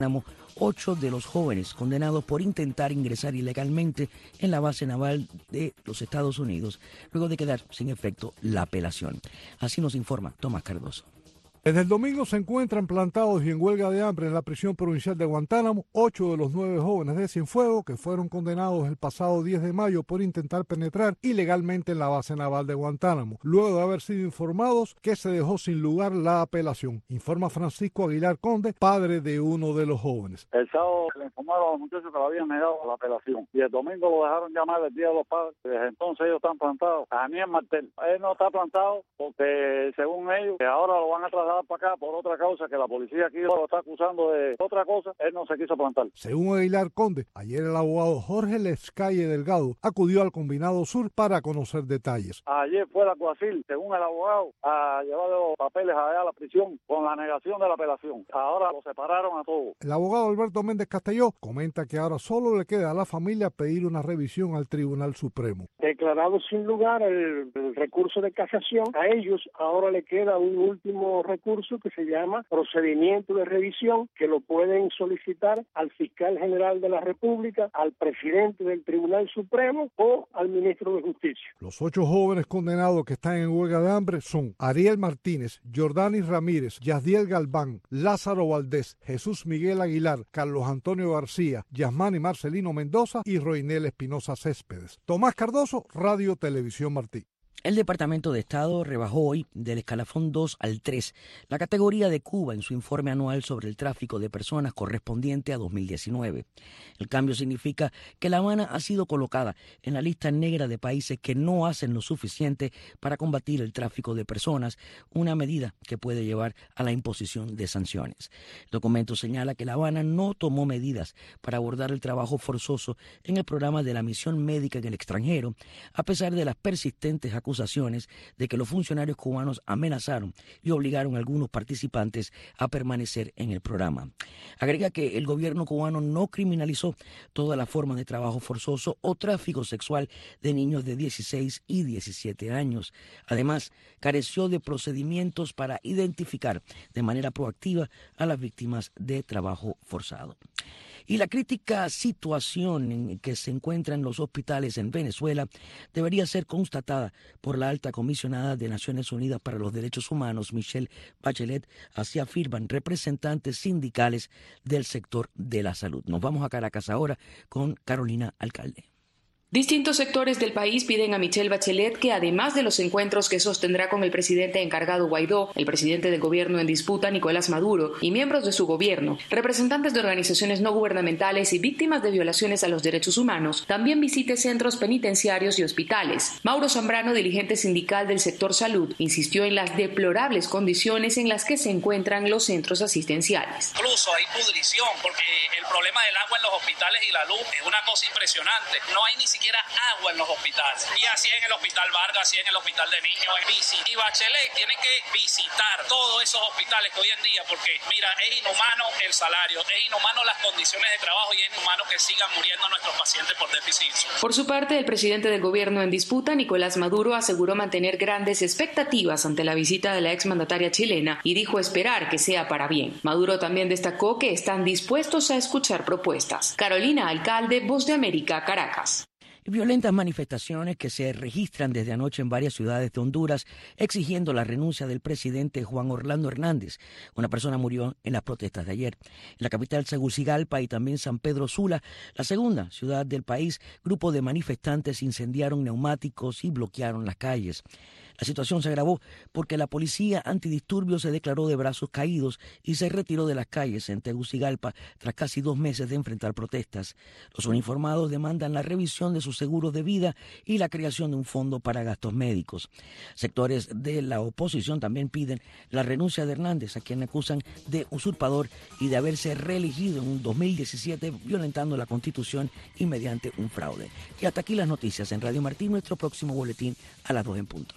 8 de los jóvenes condenados por intentar ingresar ilegalmente en la base naval de los Estados Unidos, luego de quedar sin efecto la apelación. Así nos informa Tomás Cardoso. Desde el domingo se encuentran plantados y en huelga de hambre en la prisión provincial de Guantánamo 8 de los 9 jóvenes de Cienfuegos que fueron condenados el pasado 10 de mayo por intentar penetrar ilegalmente en la base naval de Guantánamo, luego de haber sido informados que se dejó sin lugar la apelación. Informa Francisco Aguilar Conde, padre de uno de los jóvenes. El sábado le informaron a los muchachos que le habían negado la apelación y el domingo lo dejaron llamar el Día de los Padres. Desde entonces ellos están plantados. Daniel Martel, él no está plantado porque según ellos, que ahora lo van a trasladar para acá por otra causa, que la policía aquí lo está acusando de otra cosa, él no se quiso plantar. Según Aguilar Conde, ayer el abogado Jorge Lescalle Delgado acudió al Combinado Sur para conocer detalles. Ayer fue el alguacil, según el abogado, a llevar los papeles allá a la prisión con la negación de la apelación. Ahora lo separaron a todos. El abogado Alberto Méndez Castelló comenta que ahora solo le queda a la familia pedir una revisión al Tribunal Supremo. Declarado sin lugar el recurso de casación, a ellos ahora le queda un último recurso que se llama procedimiento de revisión, que lo pueden solicitar al fiscal general de la República, al presidente del Tribunal Supremo o al ministro de Justicia. Los 8 jóvenes condenados que están en huelga de hambre son Ariel Martínez, Jordanis Ramírez, Yasdiel Galván, Lázaro Valdés, Jesús Miguel Aguilar, Carlos Antonio García, Yasmani Marcelino Mendoza y Roinel Espinosa Céspedes. Tomás Cardoso, Radio Televisión Martí. El Departamento de Estado rebajó hoy del escalafón 2 al 3 la categoría de Cuba en su informe anual sobre el tráfico de personas correspondiente a 2019. El cambio significa que La Habana ha sido colocada en la lista negra de países que no hacen lo suficiente para combatir el tráfico de personas, una medida que puede llevar a la imposición de sanciones. El documento señala que La Habana no tomó medidas para abordar el trabajo forzoso en el programa de la misión médica en el extranjero, a pesar de las persistentes acusaciones de que los funcionarios cubanos amenazaron y obligaron a algunos participantes a permanecer en el programa. Agrega que el gobierno cubano no criminalizó todas las formas de trabajo forzoso o tráfico sexual de niños de 16 y 17 años. Además, careció de procedimientos para identificar de manera proactiva a las víctimas de trabajo forzado. Y la crítica situación en que se encuentran los hospitales en Venezuela debería ser constatada por la alta comisionada de Naciones Unidas para los Derechos Humanos, Michelle Bachelet, así afirman representantes sindicales del sector de la salud. Nos vamos a Caracas ahora con Carolina Alcalde. Distintos sectores del país piden a Michelle Bachelet que, además de los encuentros que sostendrá con el presidente encargado Guaidó, el presidente del gobierno en disputa Nicolás Maduro y miembros de su gobierno, representantes de organizaciones no gubernamentales y víctimas de violaciones a los derechos humanos, también visite centros penitenciarios y hospitales. Mauro Zambrano, dirigente sindical del sector salud, insistió en las deplorables condiciones en las que se encuentran los centros asistenciales. Incluso hay pudrición porque el problema del agua en los hospitales y la luz es una cosa impresionante. No hay ni siquiera agua en los hospitales. Y así en el Hospital Vargas, así en el Hospital de Niños. Y Bachelet tiene que visitar todos esos hospitales que hoy en día, porque mira, es inhumano el salario, es inhumano las condiciones de trabajo y es inhumano que sigan muriendo nuestros pacientes por déficit. Por su parte, el presidente del gobierno en disputa, Nicolás Maduro, aseguró mantener grandes expectativas ante la visita de la exmandataria chilena y dijo esperar que sea para bien. Maduro también destacó que están dispuestos a escuchar propuestas. Carolina Alcalde, Voz de América, Caracas. Violentas manifestaciones que se registran desde anoche en varias ciudades de Honduras exigiendo la renuncia del presidente Juan Orlando Hernández. Una persona murió en las protestas de ayer. En la capital Tegucigalpa y también San Pedro Sula, la segunda ciudad del país, grupos de manifestantes incendiaron neumáticos y bloquearon las calles. La situación se agravó porque la policía antidisturbios se declaró de brazos caídos y se retiró de las calles en Tegucigalpa tras casi 2 meses de enfrentar protestas. Los uniformados demandan la revisión de sus seguros de vida y la creación de un fondo para gastos médicos. Sectores de la oposición también piden la renuncia de Hernández, a quien acusan de usurpador y de haberse reelegido en un 2017 violentando la Constitución y mediante un fraude. Y hasta aquí las noticias en Radio Martí, nuestro próximo boletín a las 2 en punto.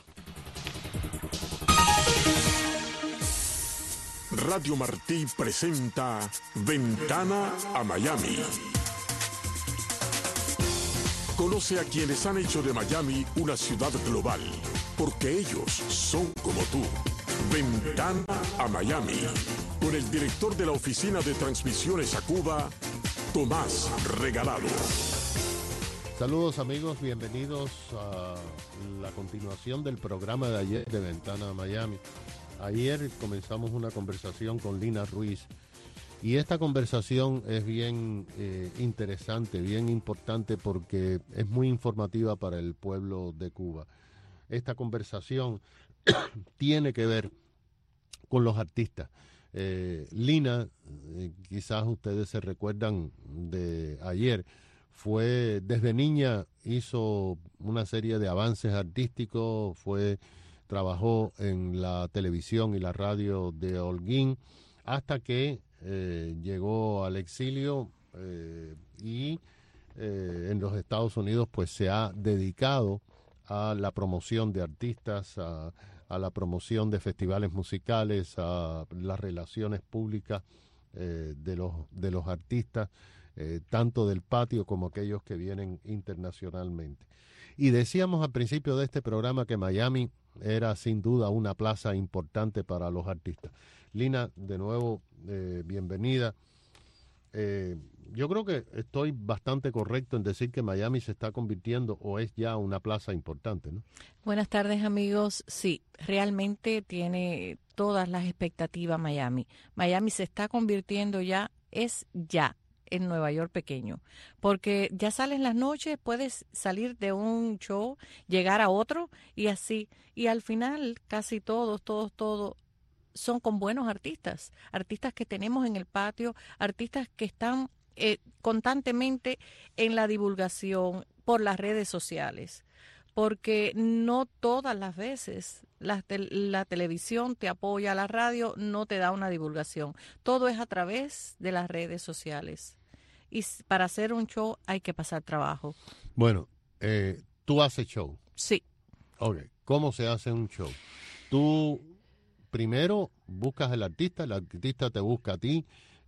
Radio Martí presenta Ventana a Miami. Conoce a quienes han hecho de Miami una ciudad global, porque ellos son como tú. Ventana a Miami, con con el director de la Oficina de Transmisiones a Cuba, Tomás Regalado. Saludos amigos, bienvenidos a la continuación del programa de ayer de Ventana a Miami. Ayer comenzamos una conversación con Lina Ruiz y esta conversación es bien interesante, bien importante porque es muy informativa para el pueblo de Cuba. Esta conversación tiene que ver con los artistas. Lina, quizás ustedes se recuerdan de ayer, desde niña hizo una serie de avances artísticos, trabajó en la televisión y la radio de Holguín hasta que llegó al exilio y en los Estados Unidos pues se ha dedicado a la promoción de artistas, a la promoción de festivales musicales, a las relaciones públicas de los artistas, tanto del patio como aquellos que vienen internacionalmente. Y decíamos al principio de este programa que Miami era sin duda una plaza importante para los artistas. Lina, de nuevo, bienvenida. Yo creo que estoy bastante correcto en decir que Miami se está convirtiendo o es ya una plaza importante, ¿no? Buenas tardes, amigos. Sí, realmente tiene todas las expectativas Miami. Miami se está convirtiendo ya en Nueva York pequeño, porque ya sales las noches, puedes salir de un show, llegar a otro y así. Y al final casi todos son con buenos artistas que tenemos en el patio, artistas que están constantemente en la divulgación por las redes sociales, porque no todas las veces la televisión te apoya, la radio no te da una divulgación, todo es a través de las redes sociales y para hacer un show hay que pasar trabajo. Bueno, ¿tú haces show? Sí. Ok, ¿cómo se hace un show? Tú primero buscas al artista, el artista te busca a ti,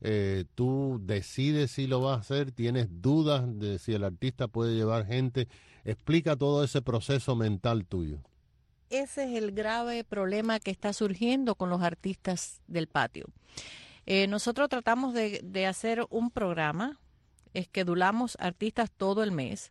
tú decides si lo vas a hacer, tienes dudas de si el artista puede llevar gente. Explica todo ese proceso mental tuyo. Ese es el grave problema que está surgiendo con los artistas del patio. Nosotros tratamos de hacer un programa, esquedulamos artistas todo el mes.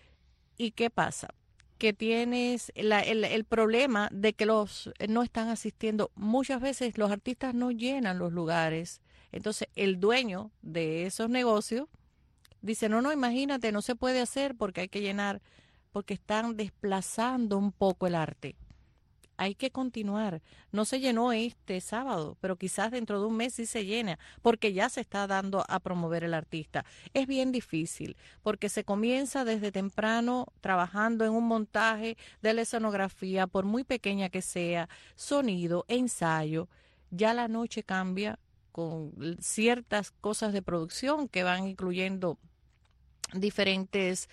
¿Y qué pasa? Que tienes el problema de que no están asistiendo. Muchas veces los artistas no llenan los lugares. Entonces, el dueño de esos negocios dice, no, imagínate, no se puede hacer porque hay que llenar, porque están desplazando un poco el arte. Hay que continuar. No se llenó este sábado, pero quizás dentro de un mes sí se llena, porque ya se está dando a promover el artista. Es bien difícil, porque se comienza desde temprano trabajando en un montaje de la escenografía, por muy pequeña que sea, sonido, ensayo. Ya la noche cambia con ciertas cosas de producción que van incluyendo diferentes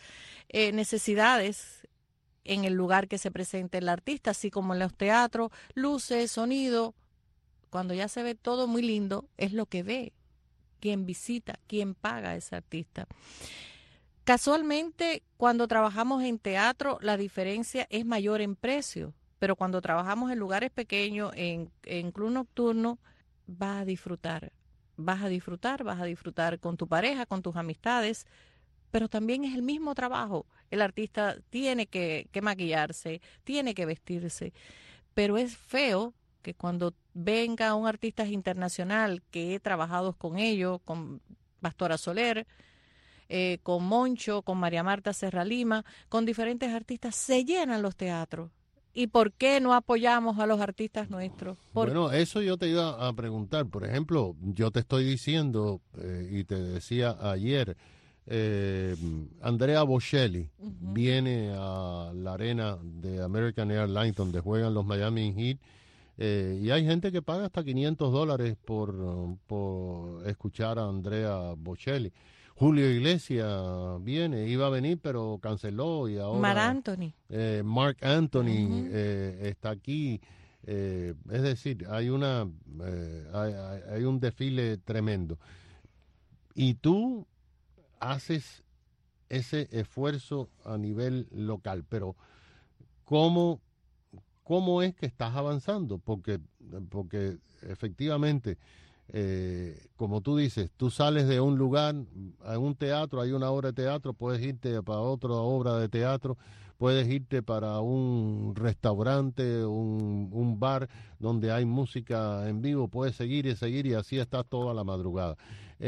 necesidades en el lugar que se presente el artista, así como en los teatros, luces, sonido. Cuando ya se ve todo muy lindo, es lo que ve quien visita, quien paga a ese artista. Casualmente, cuando trabajamos en teatro, la diferencia es mayor en precio, pero cuando trabajamos en lugares pequeños, en club nocturno, vas a disfrutar con tu pareja, con tus amistades, pero también es el mismo trabajo. El artista tiene que maquillarse, tiene que vestirse, pero es feo que cuando venga un artista internacional, que he trabajado con ellos, con Pastora Soler, con Moncho, con María Marta Serra Lima, con diferentes artistas, se llenan los teatros. ¿Y por qué no apoyamos a los artistas nuestros? Bueno, eso yo te iba a preguntar. Por ejemplo, yo te estoy diciendo, y te decía ayer, Andrea Bocelli viene a la arena de American Airlines donde juegan los Miami Heat, y hay gente que paga hasta $500 por escuchar a Andrea Bocelli. Julio Iglesias iba a venir pero canceló y ahora Marc Anthony está aquí. Es decir, hay un desfile tremendo y tú haces ese esfuerzo a nivel local, pero ¿cómo es que estás avanzando? Porque efectivamente como tú dices, tú sales de un lugar, a un teatro, hay una obra de teatro, puedes irte para otra obra de teatro, puedes irte para un restaurante, un bar donde hay música en vivo, puedes seguir y así estás toda la madrugada.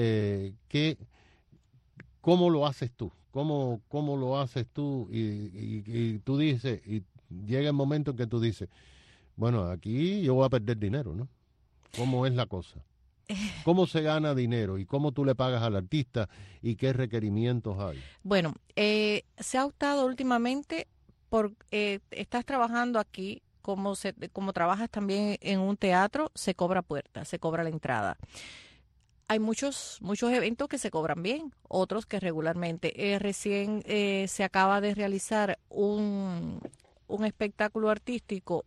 ¿Cómo lo haces tú? ¿Cómo lo haces tú? Y tú dices, y llega el momento en que tú dices, bueno, aquí yo voy a perder dinero, ¿no? ¿Cómo es la cosa? ¿Cómo se gana dinero y cómo tú le pagas al artista y qué requerimientos hay? Bueno, se ha optado últimamente por, estás trabajando aquí, como trabajas también en un teatro, se cobra puerta, se cobra la entrada. Hay muchos eventos que se cobran bien, otros que regularmente. Recién se acaba de realizar un espectáculo artístico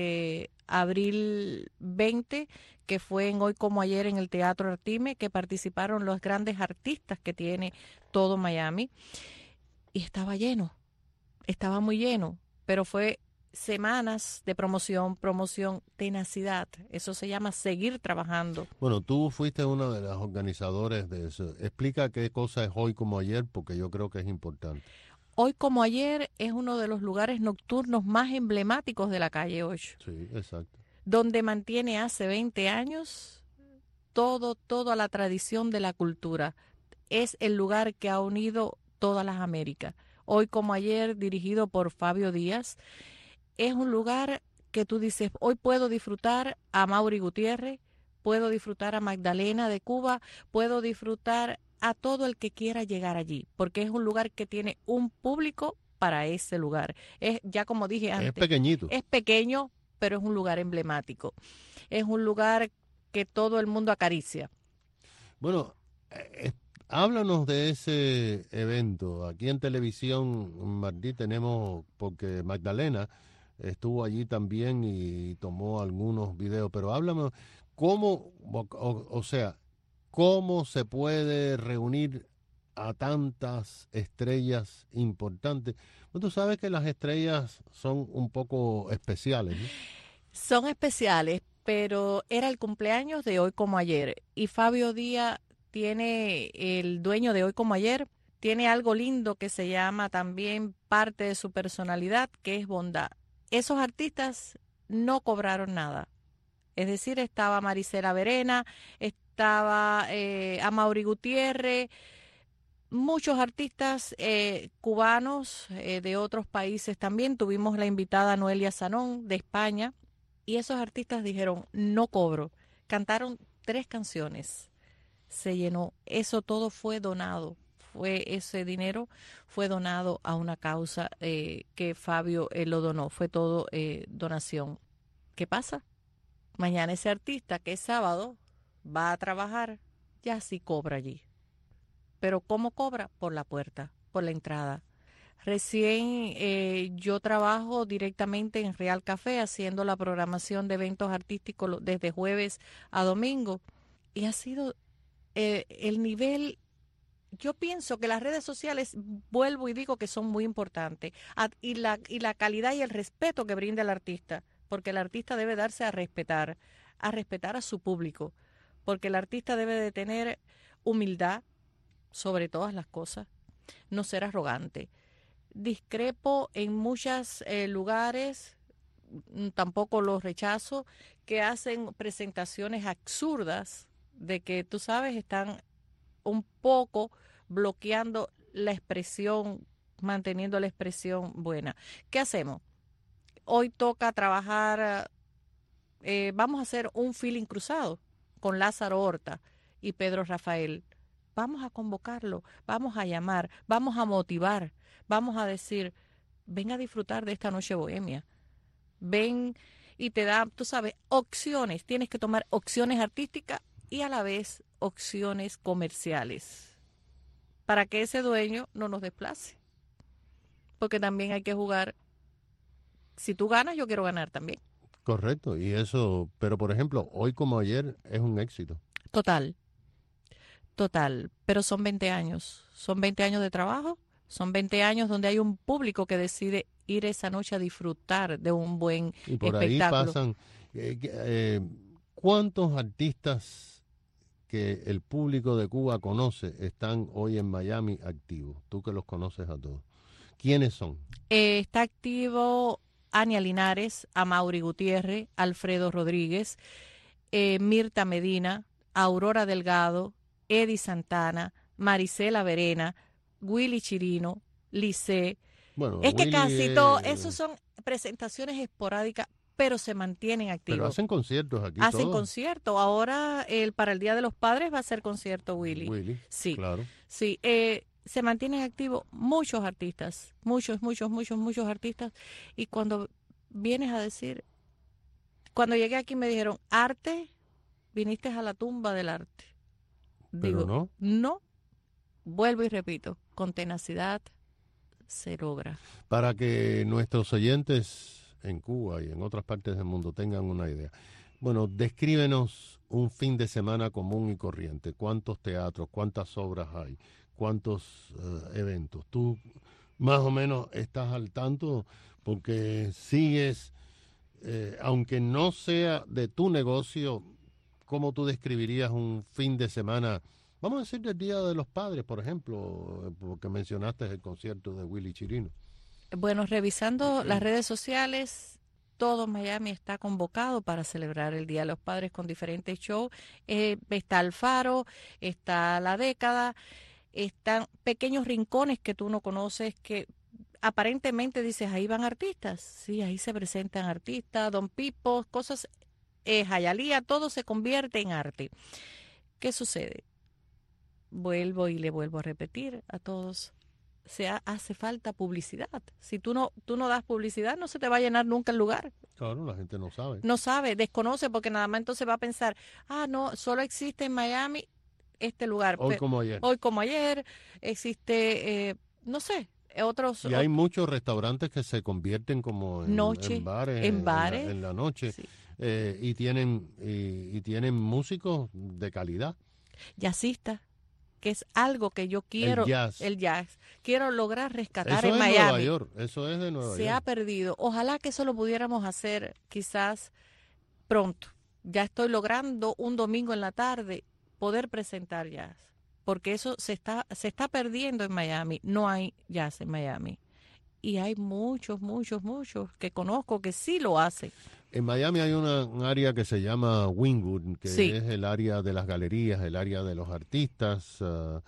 abril 20, que fue en Hoy Como Ayer en el Teatro Artime, que participaron los grandes artistas que tiene todo Miami. Y estaba lleno, estaba muy lleno, pero fue semanas de promoción, tenacidad. Eso se llama seguir trabajando. Bueno, tú fuiste una de las organizadoras de eso. Explica qué cosa es Hoy Como Ayer, porque yo creo que es importante. Hoy Como Ayer es uno de los lugares nocturnos más emblemáticos de la calle 8. Sí, exacto. Donde mantiene hace 20 años toda la tradición de la cultura. Es el lugar que ha unido todas las Américas. Hoy Como Ayer, dirigido por Fabio Díaz, es un lugar que tú dices, hoy puedo disfrutar a Mauri Gutiérrez, puedo disfrutar a Magdalena de Cuba, puedo disfrutar a todo el que quiera llegar allí, porque es un lugar que tiene un público para ese lugar. Es, ya como dije antes, es pequeñito. Es pequeño, pero es un lugar emblemático. Es un lugar que todo el mundo acaricia. Bueno, háblanos de ese evento. Aquí en televisión, Martí, tenemos, porque Magdalena estuvo allí también y tomó algunos videos, pero háblame, ¿cómo, o sea, cómo se puede reunir a tantas estrellas importantes? Bueno, tú sabes que las estrellas son un poco especiales, ¿no? Son especiales, pero era el cumpleaños de Hoy Como Ayer y Fabio Díaz tiene, el dueño de Hoy Como Ayer, tiene algo lindo que se llama también parte de su personalidad, que es bondad. Esos artistas no cobraron nada. Es decir, estaba Marisela Verena, estaba Amaury Gutiérrez, muchos artistas cubanos de otros países también. Tuvimos la invitada Noelia Sanón de España y esos artistas dijeron, no cobro. Cantaron 3 canciones. Se llenó. Eso todo fue donado. Ese dinero fue donado a una causa que Fabio lo donó. Fue todo donación. ¿Qué pasa? Mañana ese artista, que es sábado, va a trabajar, ya sí cobra allí. Pero ¿cómo cobra? Por la puerta, por la entrada. Recién yo trabajo directamente en Real Café haciendo la programación de eventos artísticos desde jueves a domingo. Y ha sido el nivel. Yo pienso que las redes sociales, vuelvo y digo que son muy importantes, y la calidad y el respeto que brinda el artista, porque el artista debe darse a respetar a su público, porque el artista debe de tener humildad sobre todas las cosas, no ser arrogante. Discrepo en muchos lugares, tampoco los rechazo, que hacen presentaciones absurdas de que, tú sabes, están un poco bloqueando la expresión, manteniendo la expresión buena. ¿Qué hacemos? Hoy toca trabajar, vamos a hacer un feeling cruzado con Lázaro Horta y Pedro Rafael. Vamos a convocarlo, vamos a llamar, vamos a motivar, vamos a decir, ven a disfrutar de esta noche bohemia. Ven y te da, tú sabes, opciones. Tienes que tomar opciones artísticas y a la vez opciones comerciales para que ese dueño no nos desplace. Porque también hay que jugar. Si tú ganas, yo quiero ganar también. Correcto, y eso, pero por ejemplo, Hoy Como Ayer es un éxito. Total, pero son 20 años. Son 20 años de trabajo, son 20 años donde hay un público que decide ir esa noche a disfrutar de un buen espectáculo. Y por ahí pasan, ¿cuántos artistas que el público de Cuba conoce están hoy en Miami activos? Tú que los conoces a todos. ¿Quiénes son? Está activo Ania Linares, Amaury Gutiérrez, Alfredo Rodríguez, Mirta Medina, Aurora Delgado, Eddie Santana, Marisela Verena, Willy Chirino, Licé. Bueno, es que Willy, casi todo, esos son presentaciones esporádicas, pero se mantienen activos. Pero hacen conciertos aquí. Hacen todos. conciertos. Ahora, para el Día de los Padres va a ser concierto Willy. Sí, claro. Sí, se mantienen activos muchos artistas, muchos artistas. Y cuando vienes a decir, cuando llegué aquí me dijeron, arte, viniste a la tumba del arte. Pero Digo, no, vuelvo y repito, con tenacidad se logra. Para que nuestros oyentes en Cuba y en otras partes del mundo tengan una idea. Bueno, descríbenos un fin de semana común y corriente. ¿Cuántos teatros, cuántas obras hay, cuántos eventos? Tú más o menos estás al tanto porque sigues, aunque no sea de tu negocio, ¿cómo tú describirías un fin de semana? Vamos a decir del Día de los Padres, por ejemplo, porque mencionaste el concierto de Willy Chirino. Bueno, revisando las redes sociales, todo Miami está convocado para celebrar el Día de los Padres con diferentes shows. Está Alfaro, está La Década, están pequeños rincones que tú no conoces que aparentemente dices, ahí van artistas. Sí, ahí se presentan artistas, Don Pipo, cosas, Jayalía, todo se convierte en arte. ¿Qué sucede? Vuelvo y le vuelvo a repetir a todos. Hace falta publicidad. Si tú no das publicidad, no se te va a llenar nunca el lugar. Claro, la gente no sabe. No sabe, desconoce, porque nada más entonces va a pensar, no, solo existe en Miami este lugar. Hoy como ayer. Hoy como ayer existe, no sé, otros. Y hay muchos restaurantes que se convierten como en bares. En la noche. Sí. Y tienen músicos de calidad. Jazzistas, que es algo que yo quiero, el jazz, quiero lograr rescatar en Miami. Nueva York, eso es de Nueva York. Se ha perdido. Ojalá que eso lo pudiéramos hacer quizás pronto. Ya estoy logrando un domingo en la tarde poder presentar jazz, porque eso se está perdiendo en Miami. No hay jazz en Miami. Y hay muchos que conozco que sí lo hacen. En Miami hay un área que se llama Wynwood, que es el área de las galerías, el área de los artistas,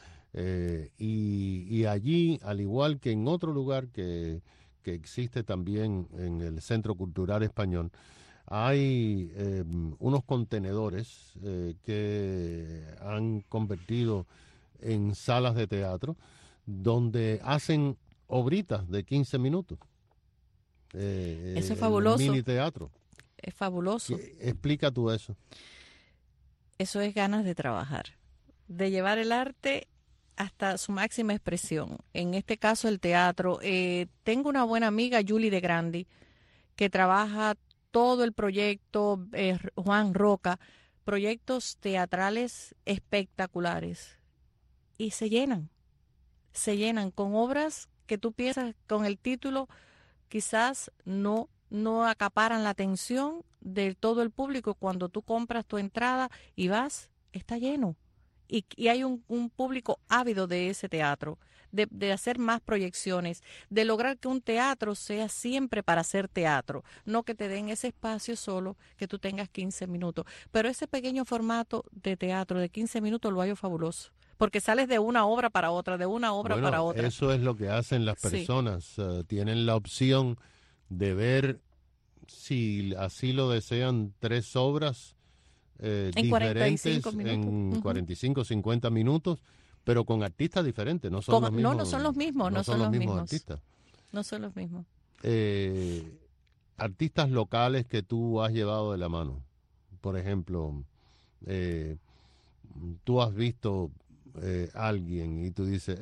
y allí, al igual que en otro lugar que existe también en el Centro Cultural Español, hay unos contenedores que han convertido en salas de teatro donde hacen obritas de 15 minutos. Eso es fabuloso. Mini teatro. Es fabuloso. Explica tú eso. Eso es ganas de trabajar, de llevar el arte hasta su máxima expresión. En este caso, el teatro. Tengo una buena amiga, Julie de Grandi, que trabaja todo el proyecto, Juan Roca, proyectos teatrales espectaculares. Y se llenan con obras que tú piensas con el título quizás no acaparan la atención de todo el público. Cuando tú compras tu entrada y vas, está lleno. Y hay un público ávido de ese teatro, de hacer más proyecciones, de lograr que un teatro sea siempre para hacer teatro, no que te den ese espacio solo, que tú tengas 15 minutos. Pero ese pequeño formato de teatro de 15 minutos lo hallo fabuloso. Porque sales de una obra para otra, de una obra para otra. Eso es lo que hacen las personas. Sí. Tienen la opción de ver, si así lo desean, 3 obras diferentes 45 en 45, 50 minutos, pero con artistas diferentes. No son los mismos. No son los mismos. No son los mismos artistas. No son los mismos. Artistas locales que tú has llevado de la mano. Por ejemplo, tú has visto alguien y tú dices,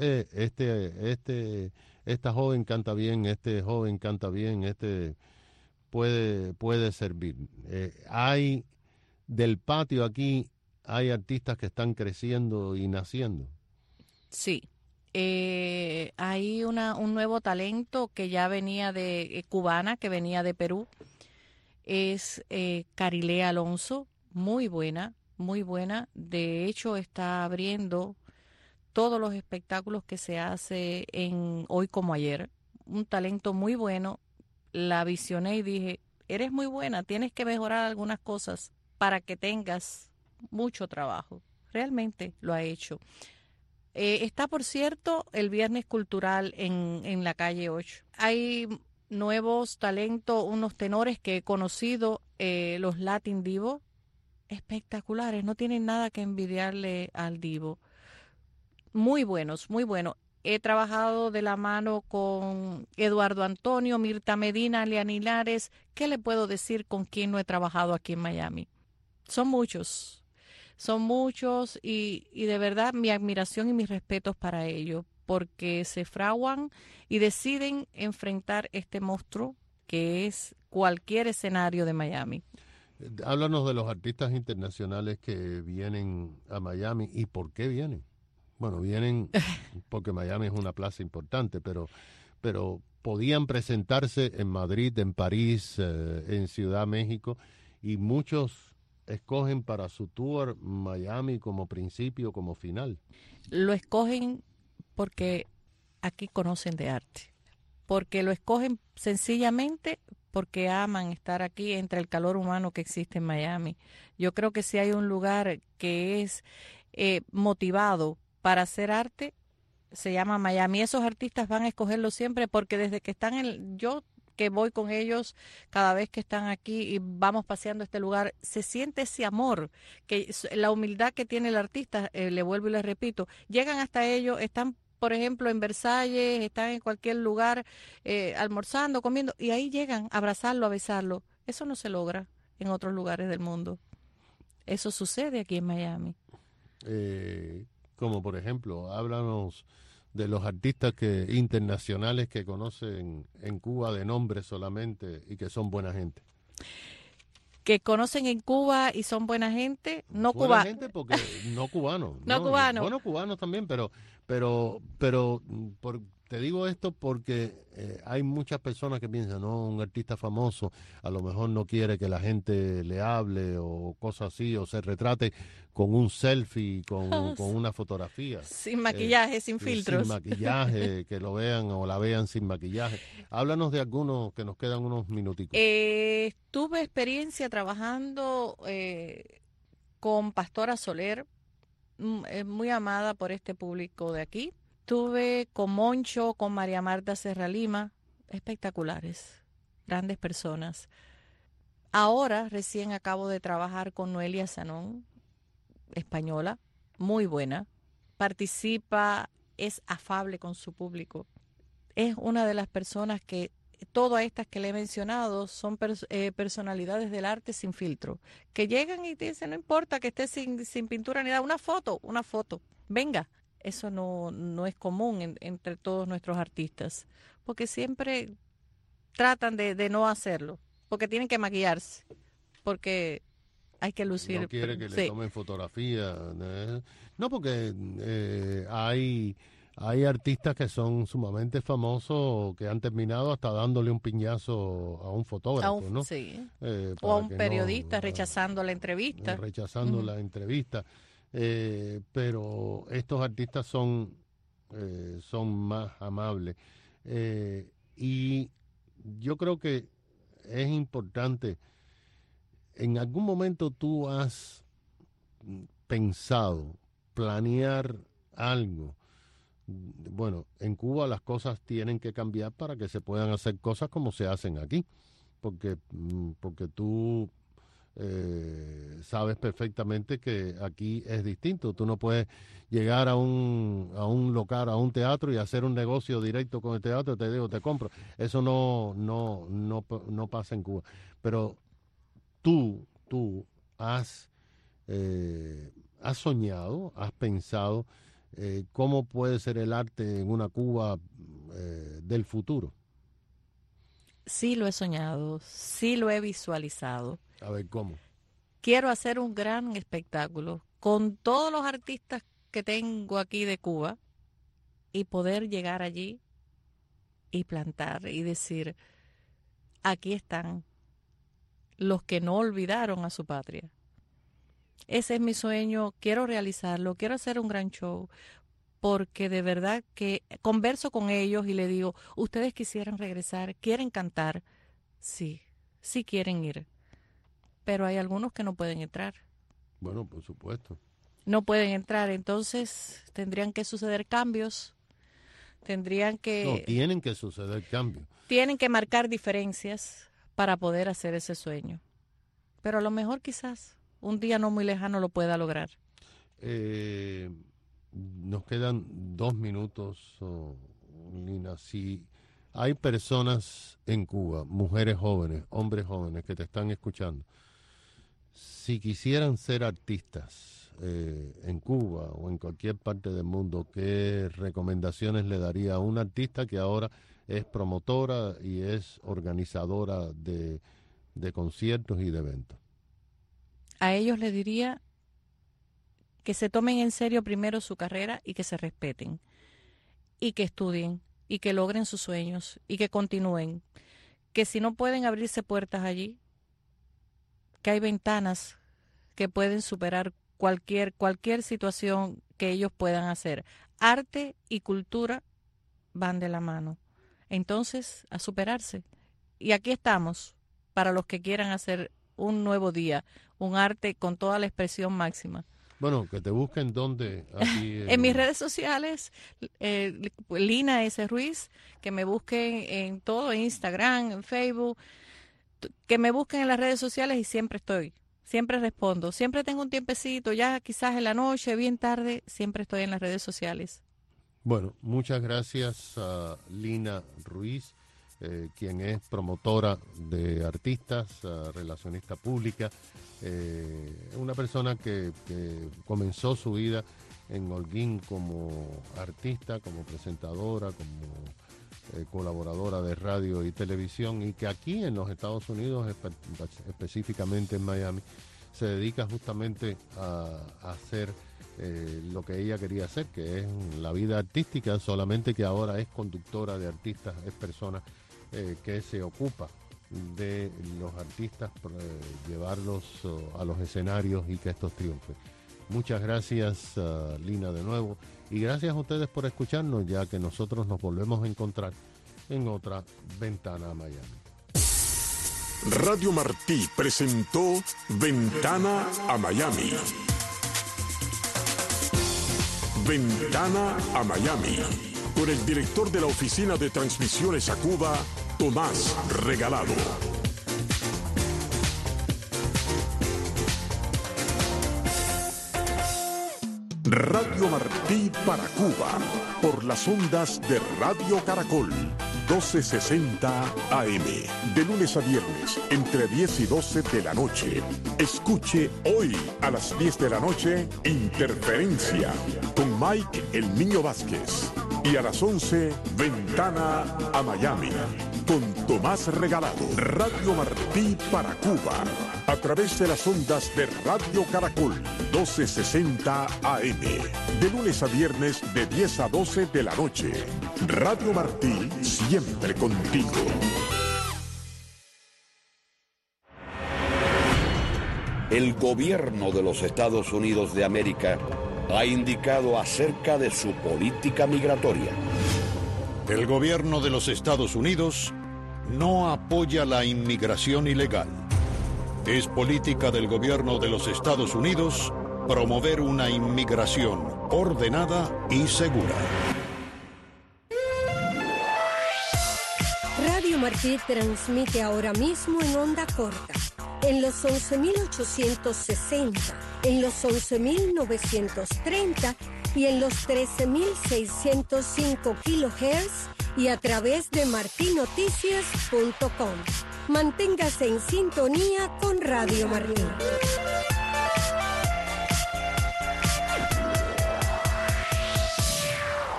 esta joven canta bien, este joven canta bien, este puede servir. Hay del patio aquí, hay artistas que están creciendo y naciendo. Sí, hay un nuevo talento que ya venía de cubana, que venía de Perú, es Carilea Alonso, muy buena, muy buena. De hecho, está abriendo todos los espectáculos que se hace en Hoy Como Ayer. Un talento muy bueno. La visioné y dije, eres muy buena, tienes que mejorar algunas cosas para que tengas mucho trabajo. Realmente lo ha hecho. Está, por cierto, el Viernes Cultural en la calle 8. Hay nuevos talentos, unos tenores que he conocido, los Latin Divo, espectaculares, no tienen nada que envidiarle al Divo. Muy buenos, muy buenos. He trabajado de la mano con Eduardo Antonio, Mirta Medina, Leani Lares. ¿Qué le puedo decir con quién no he trabajado aquí en Miami? Son muchos y de verdad mi admiración y mis respetos para ellos, porque se fraguan y deciden enfrentar este monstruo que es cualquier escenario de Miami. Háblanos de los artistas internacionales que vienen a Miami y por qué vienen. Bueno, vienen porque Miami es una plaza importante, pero podían presentarse en Madrid, en París, en Ciudad México, y muchos escogen para su tour Miami como principio, como final. Lo escogen porque aquí conocen de arte, porque lo escogen sencillamente porque aman estar aquí entre el calor humano que existe en Miami. Yo creo que si hay un lugar que es motivado para hacer arte, se llama Miami. Esos artistas van a escogerlo siempre porque desde que están yo que voy con ellos cada vez que están aquí y vamos paseando este lugar, se siente ese amor, que la humildad que tiene el artista, le vuelvo y le repito, llegan hasta ellos, están por ejemplo en Versalles, están en cualquier lugar almorzando, comiendo, y ahí llegan a abrazarlo, a besarlo. Eso no se logra en otros lugares del mundo. Eso sucede aquí en Miami. Como por ejemplo, háblanos de los artistas internacionales que conocen en Cuba de nombre solamente y que son buena gente. Que conocen en Cuba y son buena gente, no buena cubanos. Gente porque no cubanos. No cubanos. Bueno, cubanos también, pero te digo esto porque hay muchas personas que piensan, no, un artista famoso a lo mejor no quiere que la gente le hable o cosas así, o se retrate con un selfie, con una fotografía. Sin maquillaje, sin filtros. Sin maquillaje, que lo vean o la vean sin maquillaje. Háblanos de algunos, que nos quedan unos minuticos. Tuve experiencia trabajando con Pastora Soler, muy amada por este público de aquí. Estuve con Moncho, con María Marta Serra Lima, espectaculares, grandes personas. Ahora recién acabo de trabajar con Noelia Sanón, española, muy buena. Participa, es afable con su público. Es una de las personas que, todas estas que le he mencionado, son personalidades del arte sin filtro, que llegan y te dicen, no importa que esté sin pintura ni nada, una foto, venga. Eso no es común entre todos nuestros artistas, porque siempre tratan de no hacerlo, porque tienen que maquillarse, porque hay que lucir. No quiere que le tomen fotografía. No, porque hay artistas que son sumamente famosos que han terminado hasta dándole un piñazo a un fotógrafo, ¿no? Sí. O a un periodista rechazando la entrevista. Rechazando la entrevista. Pero estos artistas son más amables. Y yo creo que es importante. ¿En algún momento tú has pensado planear algo? Bueno, en Cuba las cosas tienen que cambiar para que se puedan hacer cosas como se hacen aquí, porque tú sabes perfectamente que aquí es distinto. Tú no puedes llegar a un local, a un teatro y hacer un negocio directo con el teatro, te digo, te compro. Eso no pasa en Cuba. Pero tú has soñado, has pensado cómo puede ser el arte en una Cuba del futuro. Sí lo he soñado, sí lo he visualizado. A ver, ¿cómo? Quiero hacer un gran espectáculo con todos los artistas que tengo aquí de Cuba y poder llegar allí y plantar y decir, aquí están los que no olvidaron a su patria. Ese es mi sueño, quiero realizarlo, quiero hacer un gran show, porque de verdad que converso con ellos y les digo, ¿ustedes quisieran regresar? ¿Quieren cantar? Sí, sí quieren ir, pero hay algunos que no pueden entrar. Bueno, por supuesto. No pueden entrar, entonces tendrían que suceder cambios, tienen que suceder cambios. Tienen que marcar diferencias para poder hacer ese sueño, pero a lo mejor quizás un día no muy lejano lo pueda lograr. Nos quedan 2 minutos, Lina. Si hay personas en Cuba, mujeres jóvenes, hombres jóvenes que te están escuchando, si quisieran ser artistas en Cuba o en cualquier parte del mundo, ¿qué recomendaciones le daría a una artista que ahora es promotora y es organizadora de conciertos y de eventos? A ellos les diría que se tomen en serio primero su carrera y que se respeten, y que estudien, y que logren sus sueños, y que continúen. Que si no pueden abrirse puertas allí, que hay ventanas que pueden superar cualquier situación que ellos puedan hacer. Arte y cultura van de la mano. Entonces, a superarse. Y aquí estamos, para los que quieran hacer un nuevo día, un arte con toda la expresión máxima. Bueno, que te busquen donde aquí en mis redes sociales, Lina S. Ruiz, que me busquen en todo, Instagram, en Facebook, que me busquen en las redes sociales y siempre respondo, siempre tengo un tiempecito, ya quizás en la noche, bien tarde, siempre estoy en las redes sociales. Bueno, muchas gracias a Lina Ruiz, quien es promotora de artistas, relacionista pública, una persona que comenzó su vida en Holguín como artista, como presentadora, como colaboradora de radio y televisión, y que aquí en los Estados Unidos, específicamente en Miami, se dedica justamente a hacer lo que ella quería hacer, que es la vida artística, solamente que ahora es conductora de artistas, es persona que se ocupa de los artistas, llevarlos a los escenarios y que estos triunfen. Muchas gracias, Lina, de nuevo, y gracias a ustedes por escucharnos, ya que nosotros nos volvemos a encontrar en otra Ventana a Miami. Radio Martí presentó Ventana a Miami. Ventana a Miami, con el director de la Oficina de Transmisiones a Cuba, Tomás Regalado. Radio Martí para Cuba, por las ondas de Radio Caracol, 1260 AM, de lunes a viernes, entre 10 y 12 de la noche. Escuche hoy a las 10 de la noche, Interferencia, con Mike El Niño Vázquez. Y a las 11, Ventana a Miami, con Tomás Regalado. Radio Martí para Cuba, a través de las ondas de Radio Caracol, 1260 AM, de lunes a viernes, de 10 a 12 de la noche. Radio Martí, siempre contigo. El gobierno de los Estados Unidos de América ha indicado acerca de su política migratoria. El gobierno de los Estados Unidos no apoya la inmigración ilegal. Es política del gobierno de los Estados Unidos promover una inmigración ordenada y segura. Radio Martí transmite ahora mismo en onda corta, en los 11.860, en los 11.930 y en los 13.605 kHz y a través de martinoticias.com. Manténgase en sintonía con Radio Martí.